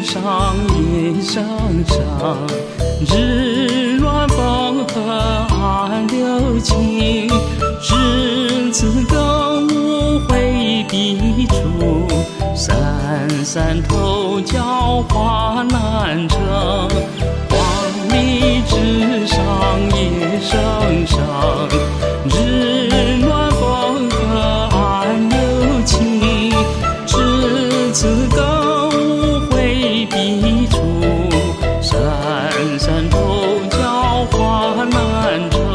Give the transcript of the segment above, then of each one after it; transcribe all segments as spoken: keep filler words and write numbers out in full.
上一声声，日暖风和暗流情，只此更无回避处，三三头角花难成，黄鹂枝上一声声，日暖风和暗流情，只此更无回避处，三三头角花难成。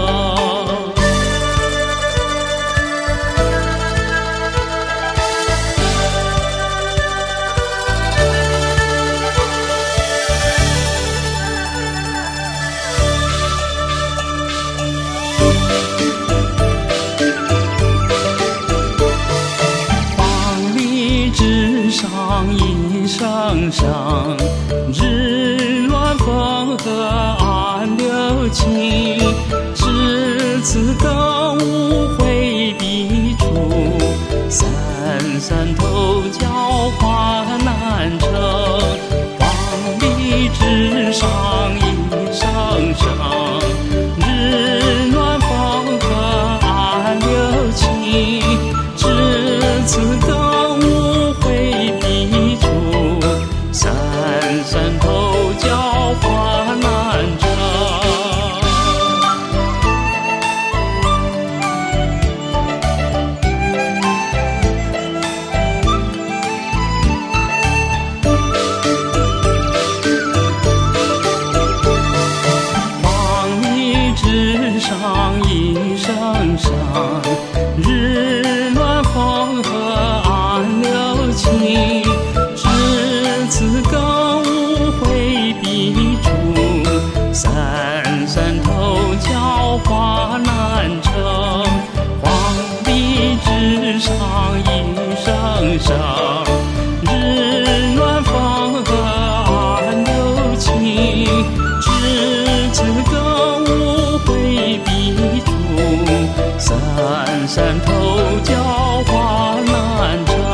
上一声声，日暖风和暗流情，只此更无回避处，三三头角花难成，黄鹂枝上一声声，日暖风和暗流情，只此更无回避处，三三头角花难成。黄鹂枝上一声声，日暖风和暗流情，只此更无回避处，三三头角花难成，黄鹂枝上一声声，日暖风和暗流情，只此更无回避处，三三头角花难成。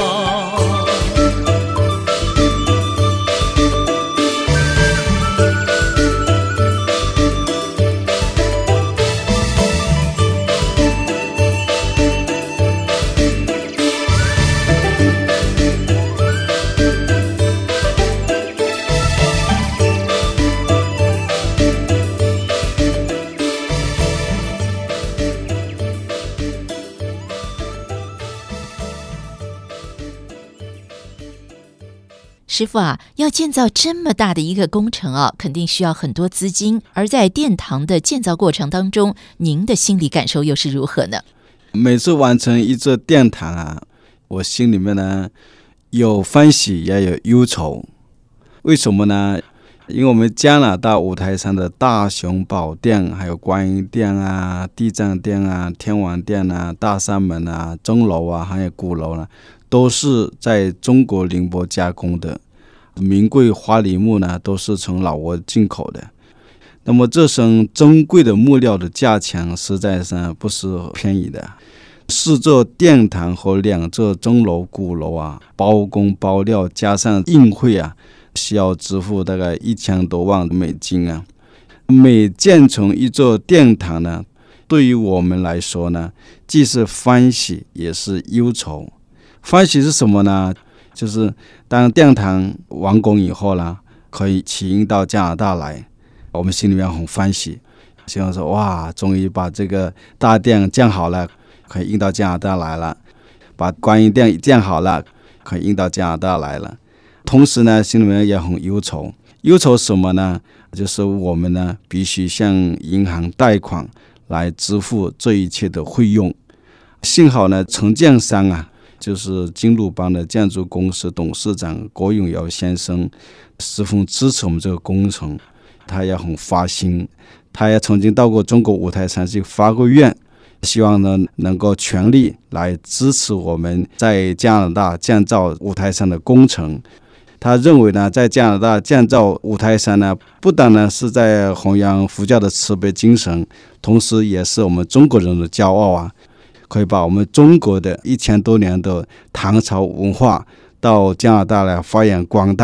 师父啊，要建造这么大的一个工程啊，肯定需要很多资金。而在殿堂的建造过程当中，您的心理感受又是如何呢？ 每次完成一座殿堂啊，我心里面呢有欢喜也有忧愁。为什么呢？因为我们加拿大五台山的大雄宝殿、还有观音殿啊、地藏殿啊、天王殿啊、大山门啊、钟楼啊，还有鼓楼啊，都是在中国宁波加工的。名贵花梨木呢，都是从老挝进口的。那么这种珍贵的木料的价钱实在上不是便宜的。四座殿堂和两座钟楼、鼓楼啊，包工包料加上印绘啊，需要支付大概一千多万美金啊。每建成一座殿堂呢，对于我们来说呢，既是欢喜也是忧愁。欢喜是什么呢？就是当殿堂完工以后呢，可以起运到加拿大来，我们心里面很欢喜，希望说哇，终于把这个大殿建好了，可以运到加拿大来了；把观音殿建好了，可以运到加拿大来了。同时呢，心里面也很忧愁。忧愁什么呢？就是我们呢必须向银行贷款来支付这一切的费用。幸好呢，承建商啊，就是金鹿邦的建筑公司董事长郭永尧先生十分支持我们这个工程，他也很发心，他也曾经到过中国五台山去发过愿，希望呢能够全力来支持我们在加拿大建造五台山的工程。他认为呢，在加拿大建造五台山呢，不但呢是在弘扬佛教的慈悲精神，同时也是我们中国人的骄傲啊！可以把我们中国的一千多年的唐朝文化到加拿大来发扬光大，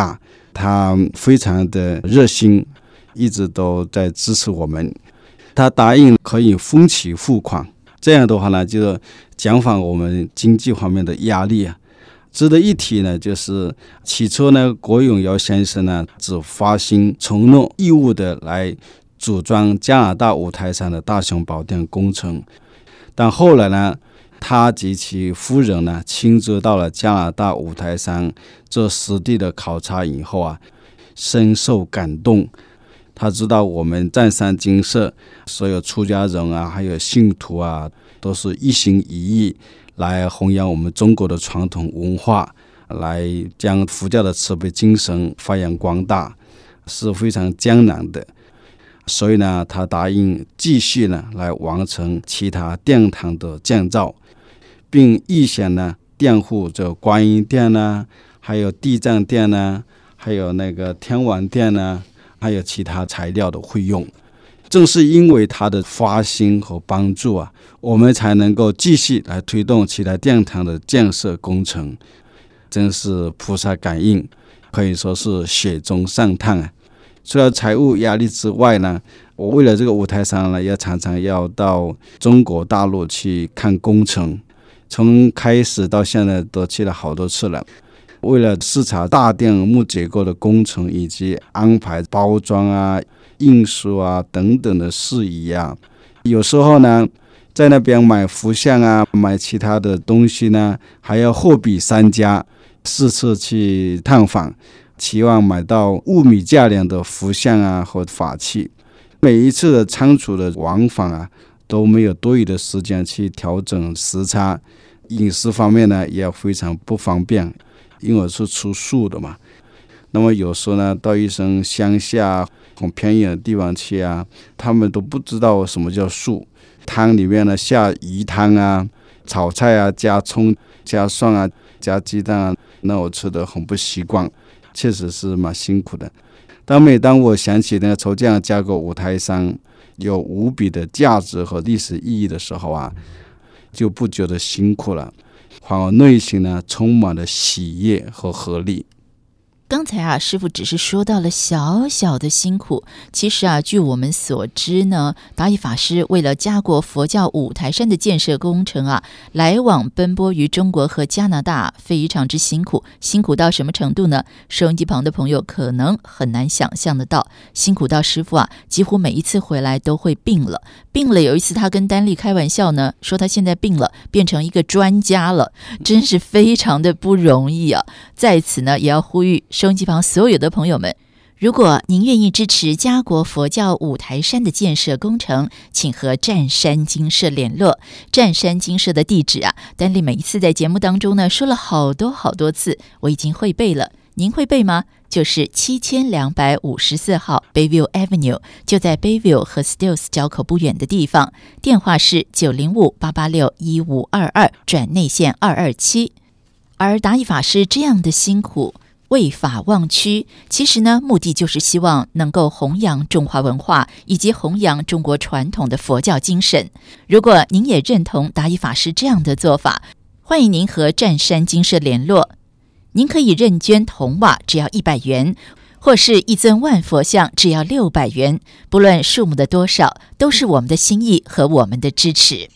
他非常的热心，一直都在支持我们。他答应可以分期付款，这样的话呢，就减缓我们经济方面的压力啊。值得一提呢，就是起初呢，郭永尧先生呢只发心承诺义务的来组装加拿大五台山的大雄宝殿工程，但后来呢，他及其夫人呢亲自到了加拿大五台山做实地的考察以后啊，深受感动。他知道我们湛山精舍所有出家人啊，还有信徒啊，都是一心一意来弘扬我们中国的传统文化，来将佛教的慈悲精神发扬光大，是非常艰难的。所以呢，他答应继续呢来完成其他殿堂的建造，并预先呢佃户这观音殿呢，还有地藏殿呢，还有那个天王殿呢，还有其他材料的费用。正是因为他的发心和帮助啊，我们才能够继续来推动其他殿堂的建设工程，真是菩萨感应，可以说是雪中送炭啊。除了财务压力之外呢，我为了这个五台山呢，也常常要到中国大陆去看工程，从开始到现在都去了好多次了。为了视察大殿木结构的工程，以及安排包装啊、运输啊等等的事宜啊，有时候呢，在那边买佛像啊、买其他的东西呢，还要货比三家，四次去探访，期望买到物美价廉的佛像啊和法器。每一次的仓储的往返啊，都没有多余的时间去调整时差，饮食方面呢也非常不方便。因为我是出宿的嘛，那么有时候呢，到一些乡下很偏远的地方去啊，他们都不知道什么叫素。汤里面呢下鱼汤啊、炒菜啊，加葱、加蒜啊、加鸡蛋啊，那我吃得很不习惯，确实是蛮辛苦的。但每当我想起那个筹建加国五台山有无比的价值和历史意义的时候啊，就不觉得辛苦了，反而内心呢充满了喜悦和合力。 刚才啊，师父只是说到了小小的辛苦，其实啊，据我们所知呢，达义法师为了加国佛教五台山的建设工程啊，来往奔波于中国和加拿大，非常之辛苦。辛苦到什么程度呢？收音机旁的朋友可能很难想象得到，辛苦到师父啊，几乎每一次回来都会病了。病了，有一次他跟丹丽开玩笑呢，说他现在病了，变成一个专家了，真是非常的不容易啊。在此呢，也要呼吁收音机旁所有的朋友们，如果您愿意支持加国佛教五台山的建设工程，请和湛山精舍联络。湛山精舍的地址啊，丹丽每一次在节目当中呢说了好多好多次，我已经会背了。您会背吗？就是七千两百五十四号 Bayview Avenue， 就在 Bayview 和 Stills 交口不远的地方。电话是九零五八八六一五二二转内线二二七。而达义法师这样的辛苦，为法忘躯，其实呢，目的就是希望能够弘扬中华文化，以及弘扬中国传统的佛教精神。如果您也认同达义法师这样的做法，欢迎您和湛山精舍联络。您可以认捐铜瓦，只要一百元，或是一尊万佛像，只要六百元。不论数目的多少，都是我们的心意和我们的支持。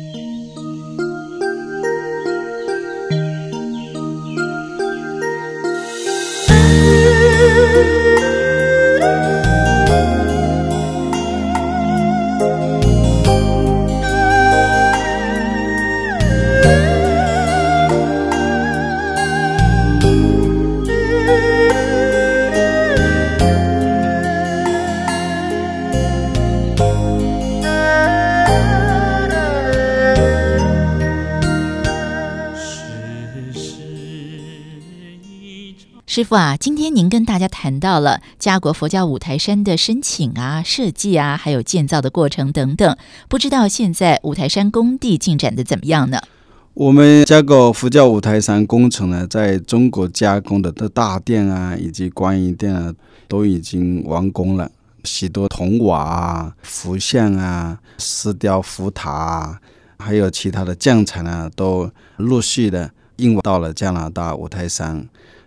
师父啊，今天您跟大家谈到了加国佛教五台山的申请啊、设计啊，还有建造的过程等等，不知道现在五台山工地进展的怎么样呢？ 我们加国佛教五台山工程呢，在中国加工的大殿啊，以及观音殿啊，都已经完工了。许多铜瓦啊、佛像啊、石雕佛塔啊，还有其他的匠材呢，都陆续的运到了加拿大五台山。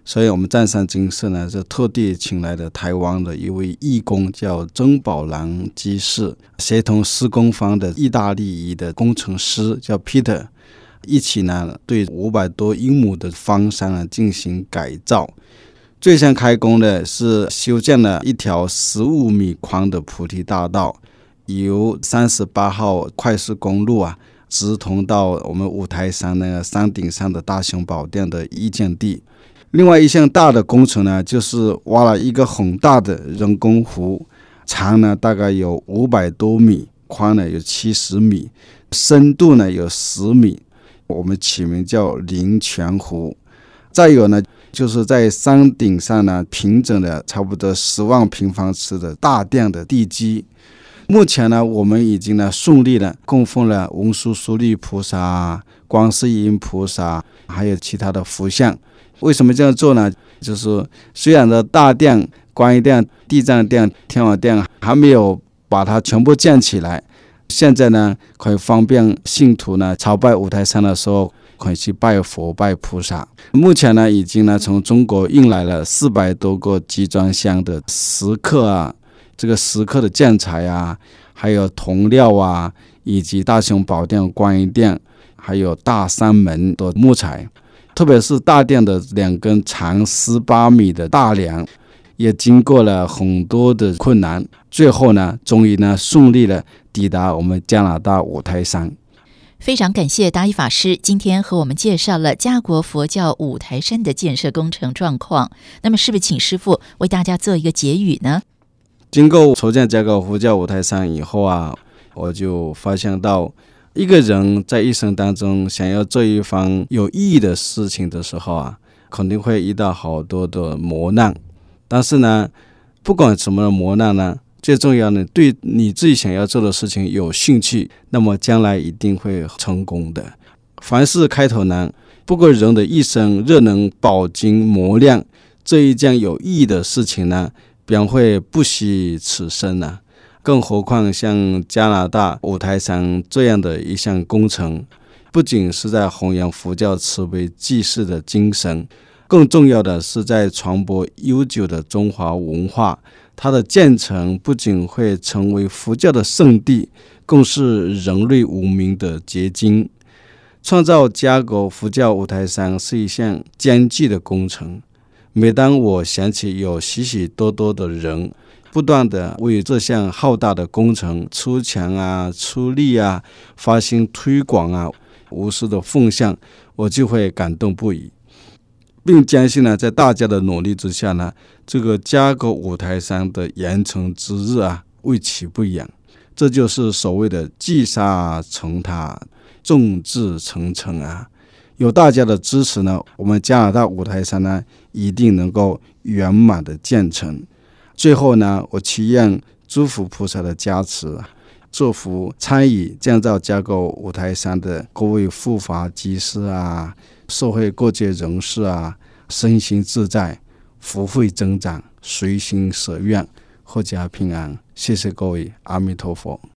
所以我们湛山金色呢，是特地请来的台湾的一位义工，叫曾宝郎技师，协同施工方的意大利裔的工程师叫 Peter， 一起呢对五百多英亩的荒山呢进行改造。最先开工的是修建了一条十五米宽的菩提大道，由三十八号快速公路啊直通到我们五台山那个山顶上的大雄宝殿的意见地。另外一项大的工程呢，就是挖了一个很大的人工湖，长呢大概有五百多米，宽呢有七十米，深度呢有十米，我们起名叫灵泉湖。再有呢，就是在山顶上呢平整的差不多十万平方尺的大殿的地基。目前呢，我们已经呢顺利的供奉了文殊师利菩萨、观世音菩萨，还有其他的佛像。为什么这样做呢？就是虽然的大殿、观音殿、地藏殿、天王殿还没有把它全部建起来，现在呢可以方便信徒呢朝拜五台山的时候可以去拜佛拜菩萨。目前呢已经呢从中国运来了四百多个集装箱的石刻啊，这个石刻的建材啊，还有铜料啊，以及大雄宝殿、观音殿，还有大山门的木材。特别是大殿的两根长十八米的大梁，也经过了很多的困难，最后呢终于呢顺利的抵达我们加拿大五台山。 非常感谢达一法师今天和我们介绍了加国佛教五台山的建设工程状况。那么是不是请师父为大家做一个结语呢？ 经过筹建加国佛教五台山以后啊，我就发现到一个人在一生当中想要做一番有意义的事情的时候啊，肯定会遇到好多的磨难。但是呢，不管什么的磨难呢，最重要的对你自己想要做的事情有兴趣，那么将来一定会成功的。凡事开头难，不过人的一生若能饱经磨练，这一件有意义的事情呢，便会不虚此生啊。更何况像加拿大五台山这样的一项工程，不仅是在弘扬佛教慈悲济世的精神，更重要的是在传播悠久的中华文化。它的建成不仅会成为佛教的圣地，更是人类文明的结晶。创造加国佛教五台山是一项艰巨的工程。每当我想起有许许多多的人不断的为这项浩大的工程出钱啊、出力啊、发心推广啊、无私的奉献，我就会感动不已，并相信呢，在大家的努力之下呢，这个加国五台山的延成之日啊，未期不远。这就是所谓的积沙成塔，众志成城啊。有大家的支持呢，我们加拿大五台山呢，一定能够圆满的建成。最后呢，我祈愿诸佛菩萨的加持，祝福参与建造加国五台山的各位护法居士啊，社会各界人士啊，身心自在，福慧增长，随心所愿，阖家平安。谢谢各位，阿弥陀佛。